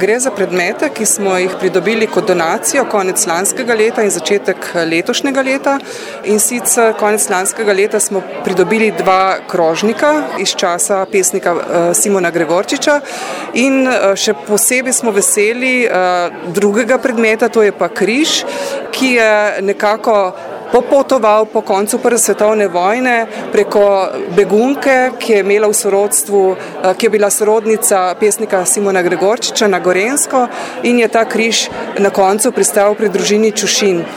Gre za predmete, ki smo jih pridobili kot donacijo konec lanskega leta in začetek letošnjega leta. In sicer konec lanskega leta smo pridobili 2 krožnika iz časa pesnika Simona Gregorčiča in še posebej smo veseli drugega predmeta, to je pa križ, ki je nekako popotoval po koncu Prve svetovne vojne preko begunke, ki je imela v sorodstvu, ki je bila sorodnica pesnika Simona Gregorčiča na Gorenjsko in je ta križ na koncu pristal pri družini Čušin.